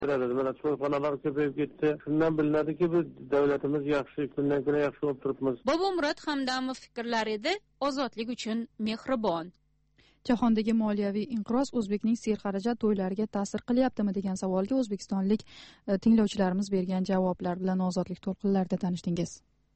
Mana to'yxonalar ko'payib ketdi. Shundan bilinadiki, biz davlatimiz yaxshi, kundan kun yaxshi bo'lib turibmiz. Bobomurod Hamdamov fikrlari edi, ozodlik uchun mehribon. Jahondagi moliyaviy inqiroz o'zbekning serxarajat to'ylariga ta'sir qilyaptimi degan savolga o'zbekistonlik tinglovchilarimiz bergan javoblar bilan ozodlik to'lqinlarida tanishdingiz.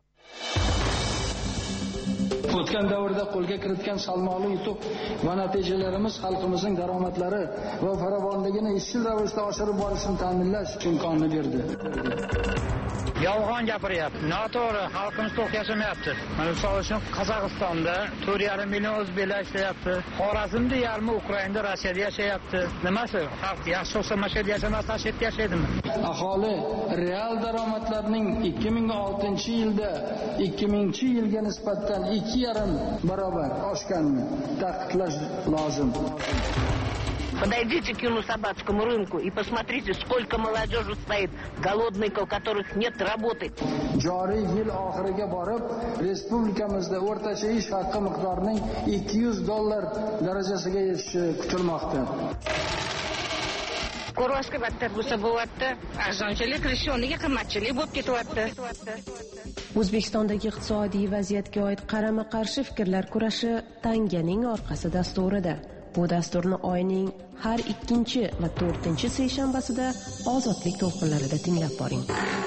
O'tgan davrda qo'lga kiritgan salmoqli yutuq va natijalarimiz xalqimizning daromadlari va farovonligini izchil ravishda oshirib borishini ta'minlash imkonini berdi. Yolg'on gapiryapti. Noto'g'ri, xalqimiz to'q yashamayapti. Mana misol uchun Qozog'istonda 4,5 million o'zbeklar ishlayapti. Xorazmda yarmi Ukrainada, Rossiyada yashayapti. Nimasi? Xalq yaxshi bo'lsa mana shu yerda yashamasdan shu yerda yashaydimi? Aholi real daromadlarning 2006-yilda 2000-yilga nisbatan 2,5 barobar oshganini ta'kidlash lozim. Подойдите к Юнусабадскому рынку и посмотрите, сколько молодежи стоит, голодных, у которых нет работы. Joriy yil oxiriga borib, respublikamizda o'rtacha ish haqi miqdorining $200 darajasiga yetishi kutilmoqda. Ko'rvashga battar bo'lsa bo'lyapti. Arzonchilik rishoniga qimmatchilik bo'lib ketyapti. O'zbekistondagi iqtisodiy vaziyatga oid qarama-qarshi fikrlar kurashi tanganing orqasi dasturida. Bu dasturni oyning har 2 va 4 seshanbasida ozodlik to'lqinlarida tinglab boring.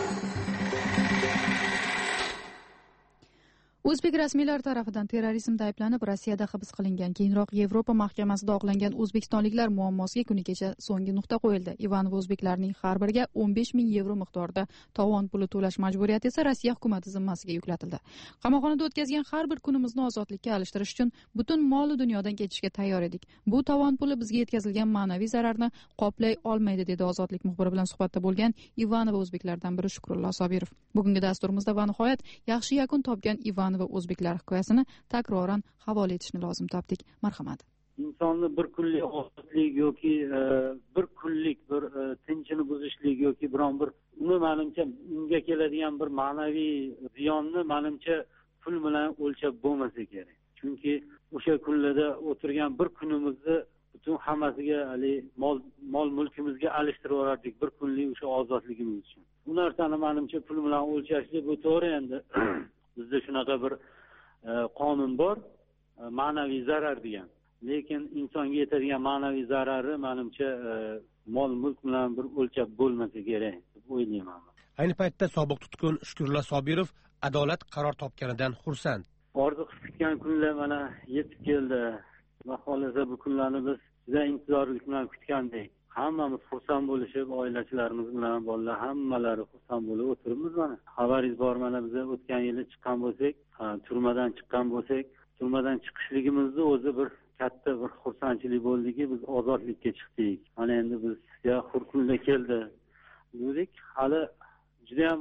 O'zbek rasmiylari tarafidan terrorizmda ayblanib Rossiyada hibs qilingan, keyinroq Yevropa mahkamasida oqlangan o'zbekistonliklar muammosiga kuni kecha so'nggi nuqta qo'yildi. Ivanov o'zbeklarning har biriga 15 ming yevro miqdorida tovon puli to'lash majburiyati esa Rossiya hukumati zimmasiga yuklatildi. Qamoqxonada o'tkazgan har bir kunimizni ozodlikka alishtirish uchun butun mol dunyodan ketishga tayyor edik. Bu tovon puli bizga yetkazilgan ma'naviy zararni qoplay olmaydi, dedi ozodlik muxbiri bilan suhbatda bo'lgan Ivanov o'zbeklardan biri Shukrullo Sobirov. Bugungi dasturimizda va nihoyat yaxshi yakun topgan Ivanov va o'zbeklar hikoyasini takroran havola etishni lozim topdik. Marhamat. Insonni bir kunlik ozodlik yoki bir kunlik bir tinchini buzishlik yoki biron bir menimcha unga keladigan bir ma'naviy ziyonni menimcha pul bilan o'lchab bo'lmasa kerak. Chunki o'sha kunlarda o'tirgan bir kunimizni butun hammasiga mol mulkimizga alishtirib yuborardik bir kunlik o'sha ozodligimiz uchun. Bu narsani menimcha pul bilan o'lchashlik bu to'g'ri endi. Bizda shunaqa bir qonun bor, ma'naviy zarar degan. Lekin insonga yetadigan ma'naviy zarari menimcha mol mulk bilan bir o'lchab bo'lmasa kerak deb o'ylayman. Ayni paytda sobiq tutqun Shukrullo Sobirov adolat qaror topganidan xursand. Orzu kutgan kunlar mana yetib keldi. Va xolasa bu kunlarni biz juda intizorlik bilan kutgandik. Hammamiz xursand bo'lishib, oilachilarimiz bilan bolalar hammalari xursand bo'lib o'tiribmiz mana. Xabaringiz bor, mana biz o'tgan yili chiqqan bo'lsak, turmadan chiqqan bo'lsak, turmadan chiqishligimizni o'zi bir katta bir xursandchilik bo'ldiki, biz ozodlikka chiqdik. Mana endi bizga hur kunda keldi. Dedik, hali juda ham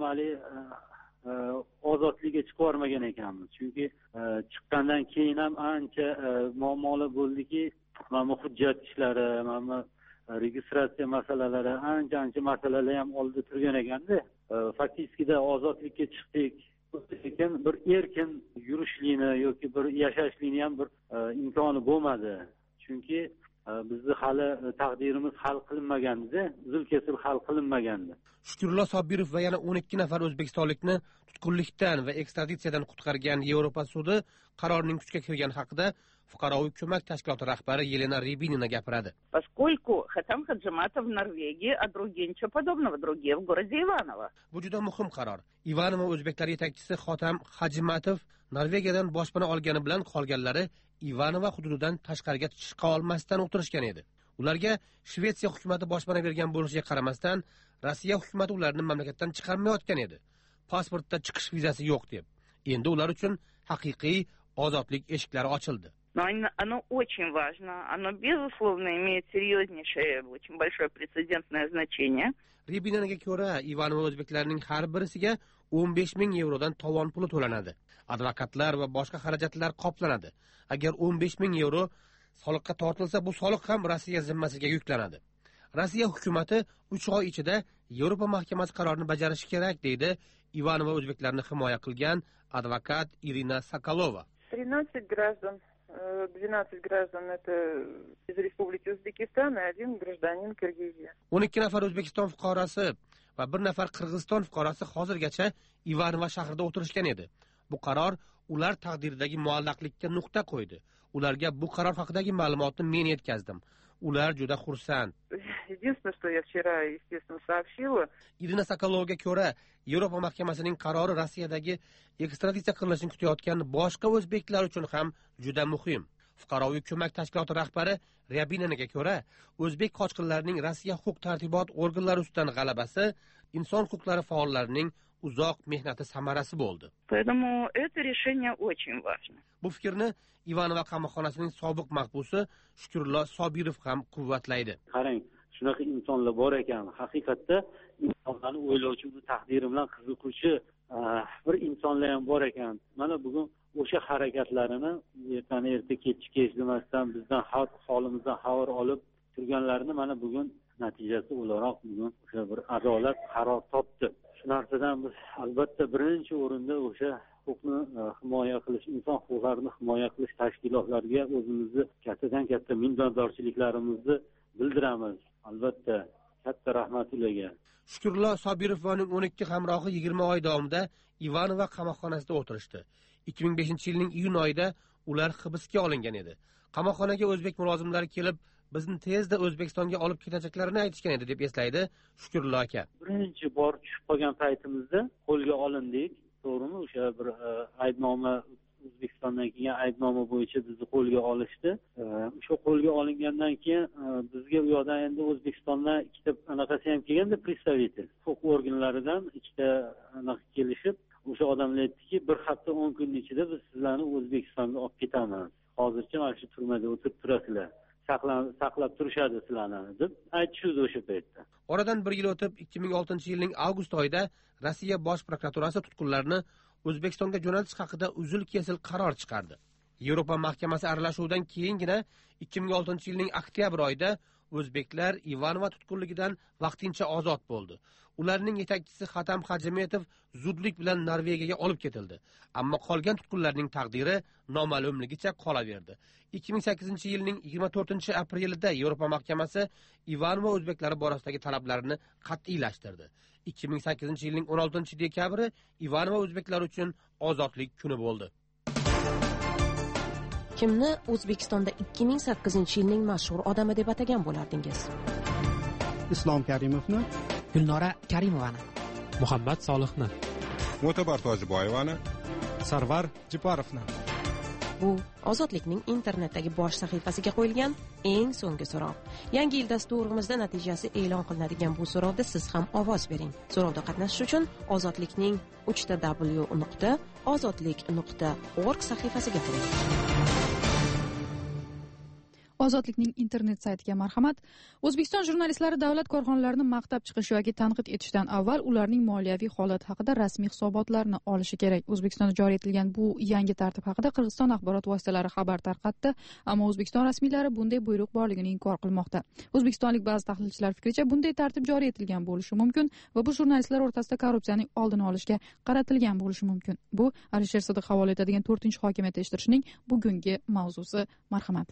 ozodlikka chiqib olmagan ekanmiz. Chunki chiqqandan keyin ham ancha muammolar bo'ldiki, mana hujjat ishlari, mana registratsiya masalalari, ancha masalalar ham oldida turgan ekanda, faktikida ozodlikka chiqdik. Lekin bir erkin yurishlikni yoki bir yashashlikni ham bir imkoni bo'lmadi. Chunki bizni hali taqdirimiz hal qilinmagandi, uzil-kesil hal qilinmagandi. Shukrullo Sobirov va yana 12 nafar o'zbekistonlikni tutqunlikdan va ekstraditsiyadan qutqargan Yevropa sudi qarorining kuchga kirgani haqida fuqaroviy ko'mak tashkiloti rahbari Yelena Rybinina gapiradi. Поскольку Хатам Хаджиматов в Норвегии, а другие ничего подобного, другие в городе Иваново. Bu juda muhim qaror. Ivanova o'zbeklar yetakchisi Xotam Hajimatov Norvegiyadan boshpana olgani bilan qolganlari Ivanova hududidan tashqariga chiqa olmasdan o'tirishgan edi. Ularga Shvetsiya hukumati boshpana bergan bo'lishiga qaramasdan, Rossiya hukumati ularni mamlakatdan chiqarmayotgan edi. Pasportda chiqish vizasi yo'q deb. Endi ular uchun haqiqiy ozodlik eshiklari ochildi. Но оно очень важно, оно, безусловно, имеет серьезнейшее, очень большое прецедентное значение. Rybininaga ko'ra, Ivanova o'zbeklarning har birisiga 15 ming yevrodan tovon puli to'lanadi. Advokatlar va boshqa xarajatlar qoplanadi. Agar 15 ming yevro soliqqa tortilsa, bu soliq ham Rossiya zimmasiga yuklanadi. Rossiya hukumati 3 oy ichida Yevropa mahkamasi qarorini bajarishi kerak, deydi Ivanova o'zbeklarni himoya qilgan advokat Irina Sokolova. 13 граждан 12 граждан это из Республики Узбекистан и 1 гражданин Киргизии. 12 nafar O'zbekiston fuqarosi va 1 nafar Qirg'iziston fuqarosi hozirgacha Ivanova shahrida o'tirishgan edi. Bu qaror ular taqdiridagi muallaqlikka nuqta qo'ydi. Ularga bu qaror haqidagi ma'lumotni men yetkazdim. Ular juda xursand. Единственное, что я вчера, естественно, сообщила. Irina Sokolovga ko'ra, Yevropa mahkamasining qarori Rossiyadagi ekstraditsiya qilinishini kutayotgan boshqa o'zbeklar uchun ham juda muhim. Fuqaroviy ko'mak tashkiloti rahbari Ryabininaga ko'ra, o'zbek qochqinlarining Rossiya huquq-tartibot organlari ustidan g'alabasi inson huquqlari faollarining uzoq mehnati samarasi bo'ldi. Поэтому это решение очень важно. Bu fikrni Ivanova qamoqxonasining sobiq mahbusi Shukurullo Sobirov ham quvvatlaydi. Qarang, shunaqa insonlar bor ekan, haqiqatda insonlarni o'ylovchi, uni taqdiri bilan qiziquvchi bir insonlar ham bor ekan. Mana bugun o'sha harakatlarini erta kech demasdan bizdan holimizdan xabar olib turganlarini mana bugun natijasi o'laroq bugun o'sha bir adolat qaror topdi. Shu narsadan biz albatta birinchi o'rinda o'sha huquqni himoya qilish, inson huquqlarini himoya qilish tashkilotlariga o'zimizni kattadan katta minnatdorchiliklarimizni bildiramiz. Albatta katta rahmat ularga. Shukurullo Sobirov va uning 12 hamrohi 20 oy davomida Ivanova qamoqxonasida o'tirishdi. 2005-yilning iyun oyida ular hibsga olingan edi. Qamoqxonaga o'zbek mulozimlari kelib, bizni tezda O'zbekistonga olib ketajaklarini aytishgan edi deb eslaydi Shukurullo aka. Birinchi bor tushib qolgan paytimizda qo'lga olindik. To'g'rimi? O'sha bir aybnoma O'zbekistondan kelgan aybnoma bo'yicha bizni qo'lga olishdi. O'sha qo'lga olingandan keyin bizga u yoqdan endi O'zbekistondan ikkita anaqasi ham kelganda представитель huquq organlaridan ikkita anaqa kelishib, o'sha odamlar aytdiki, bir hafta 10 kun ichida biz sizlarni O'zbekistonga olib ketamiz. Hozircha mana shu turmada o'tirib turasizlar. Saqlab turishadi sizlarni deb aytishdi o'sha paytda. Oradan 1 yil o'tib 2006-yilning avgust oyida Rossiya bosh prokuraturasi tutqunlarni O'zbekistonga jo'natish haqida uzil-kesil qaror chiqardi. Yevropa mahkamasi aralashuvidan keyingina 2006-yilning oktyabr oyida o'zbeklar Ivanova tutqunligidan vaqtincha ozod bo'ldi. Ularning yetakchisi Xatam Hajimetov zudlik bilan Norvegiyaga olib ketildi. Ammo qolgan tutqunlarning taqdiri noma'lumligicha qolaverdi. 2008-yilning 24-aprelida Yevropa mahkamasi Ivanova o'zbeklari borasidagi talablarini qat'iylashtirdi. 2008-yilning 16-dekabri Ivanova o'zbeklar uchun ozodlik kuni bo'ldi. Kimni O'zbekistonda 2008-yilning mashhur odami deb atagan bo'lardingiz? Islom Karimovni, Gulnora Karimovani, Muhammad Solihni, Mo'tabar Tojiboyevani, Sarvar Jiparovni. Bu Ozodlikning internetdagi bosh sahifasiga qo'yilgan eng so'nggi so'rov. Yangi yil dasturimizda natijasi e'lon qilinadigan bu so'rovda siz ham ovoz bering. So'rovda qatnashish uchun Ozodlikning www.ozodlik.org sahifasiga kiring. Ozodlikning internet saytiga marhamat. O'zbekiston jurnalistlari davlat korxonalarini maqtab chiqish yoki tanqid etishdan avval ularning moliyaviy holati haqida rasmiy hisobotlarni olishi kerak. O'zbekistonda joriy etilgan bu yangi tartib haqida Qirg'iziston axborot vositalari xabar tarqatdi, ammo O'zbekiston rasmiylari bunday buyruq borligini inkor qilmoqda. O'zbekistonlik ba'zi tahlilchilar fikricha bunday tartib joriy etilgan bo'lishi mumkin va bu jurnalistlar o'rtasida korrupsiyaning oldini olishga qaratilgan bo'lishi mumkin. Bu Alisher Sidiq havola etadigan 4-hokimiyat eshittirishning bugungi mavzusi. Marhamat.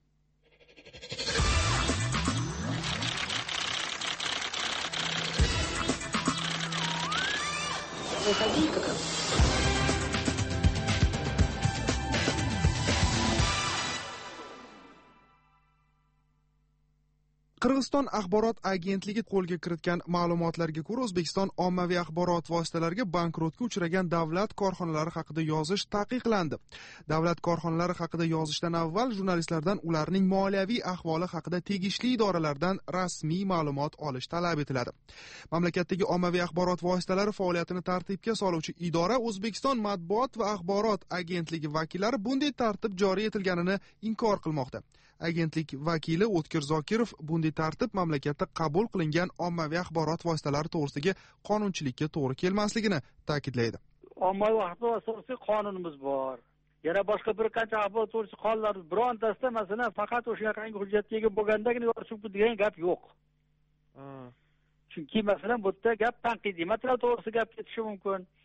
Qirg'iziston axborot agentligi qo'lga kiritgan ma'lumotlarga ko'ra, O'zbekiston ommaviy axborot vositalariga bankrotga uchragan davlat korxonalari haqida yozish taqiqlandi. Davlat korxonalari haqida yozishdan avval jurnalistlardan ularning moliyaviy ahvoli haqida tegishli idoralardan rasmiy ma'lumot olish talab etiladi. Mamlakatdagi ommaviy axborot vositalari faoliyatini tartibga soluvchi idora O'zbekiston matbuot va axborot agentligi vakillari bunday tartib joriy etilganini inkor qilmoqda. Agentlik vakili O'tkir Zokirov bunday tartib mamlakatda qabul qilingan ommaviy axborot vositalari to'g'risidagi qonunchilikka to'g'ri kelmasligini ta'kidlaydi. Ommaviy axborot to'g'risida qonunimiz bor. Yana boshqa bir qancha axborot to'g'risida qonunlar birontasida masalan faqat o'shaqangi hujjatga ega bo'lgandagina yozib degan gap yo'q. Chunki masalan bu yerda gap tanqidiy material to'g'risida gap ketishi mumkin.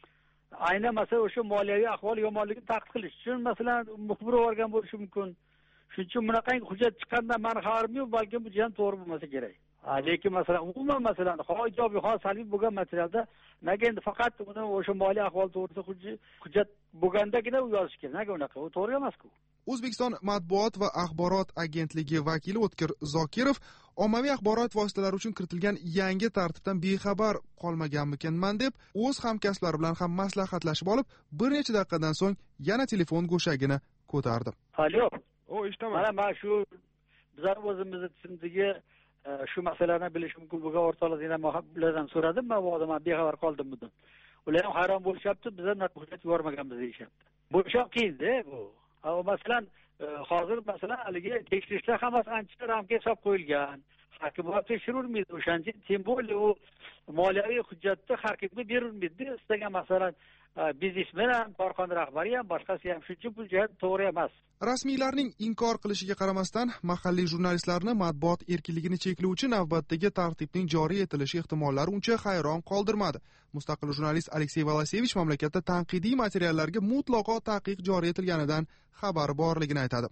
aynan masalan o'sha moliyaviy ahvol yomonligini taqid qilish uchun masalan muxbir yuborgan bo'lishi mumkin. Shuning uchun bunaqangi hujjat chiqqandan mani xabarim yo'q, balki bu ham to'g'ri bo'lmasa kerak. Lekin masalan umuman masalan ijobiy salbiy bo'lgan materialda nega endi faqat uni o'sha moliya ahvoli to'g'risida hujjat bo'lgandagina u yozish kerak. Nega unaqa? U to'g'ri emas-ku. O'zbekiston matbuot va axborot agentligi vakili O'tkir Zokirov ommaviy axborot vositalari uchun kiritilgan yangi tartibdan bexabar qolmaganmikinman deb o'z hamkasblari bilan ham maslahatlashib olib, bir necha daqiqadan so'ng yana telefon go'shagini ko'tardi. Alo. Eshitaman. Mana shu bizlar o'zimizni tizimdagi shu masalalarni bilish mumkin bo'lgan o'rtoqlardan so'radim, men bu odam bexabar qoldim bundan. Ular ham hayron bo'lishyapti, bizlar hujjat yubormaganmiz deyishyapti. Bu ish qiyin-da bu. Masalan, hozir masalan haligi tekshirishlar hammasi ancha ramka hisob qo'yilgan. Hakimlar tekshirolmaydi. O'shancha tem bo'ldi u moliyaviy hujjatni har kimga berilmaydi. Istagan masalan biznesmen ham, korxona rahbari ham, boshqasi ham shuning uchun bu jihat to'g'ri emas. Rasmiylarning inkor qilishiga qaramasdan, mahalliy jurnalistlarni matbuot erkinligini cheklovchi navbatdagi tartibning joriy etilishi ehtimollari uncha hayron qoldirmadi. Mustaqil jurnalist Aleksey Valasevich mamlakatda tanqidiy materiallarga mutlaqo taqiq joriy etilganidan xabari borligini aytadi.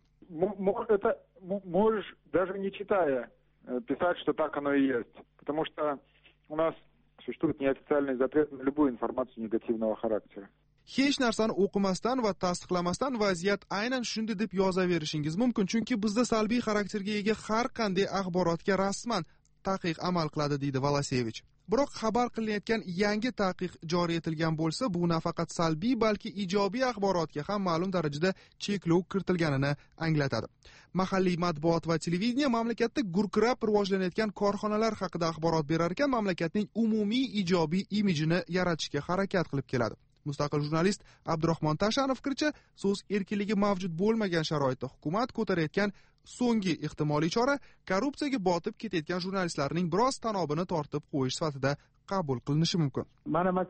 Можешь даже не читая писать, что так оно и есть, потому что у нас существует неофициальный запрет на любую информацию негативного характера. Hech narsani o'qimasdan va tasdiqlamasdan vaziyat aynan shunday deb yozaverishingiz mumkin, chunki bizda salbiy xarakterga ega har qanday axborotga rasman taqiq amal qiladi, deydi Valasevich. Biroq xabar qilinayotgan yangi taqiq joriy etilgan bo'lsa, bu nafaqat salbiy, balki ijobiy axborotga ham ma'lum darajada cheklov kiritilganini anglatadi. Mahalliy matbuot va televideniya mamlakatda gurkirab rivojlanayotgan korxonalar haqida axborot berar ekan, mamlakatning umumiy ijobiy imijini yaratishga harakat qilib keladi. Mustaqil jurnalist Abdurahmon Tashanov fikricha, so'z erkinligi mavjud bo'lmagan sharoitda hukumat ko'tarayotgan so'nggi ehtimoliy chora korrupsiyaga botib ketayotgan jurnalistlarning biroz tanobini tortib qo'yish sifatida qabul qilinishi mumkin. Mana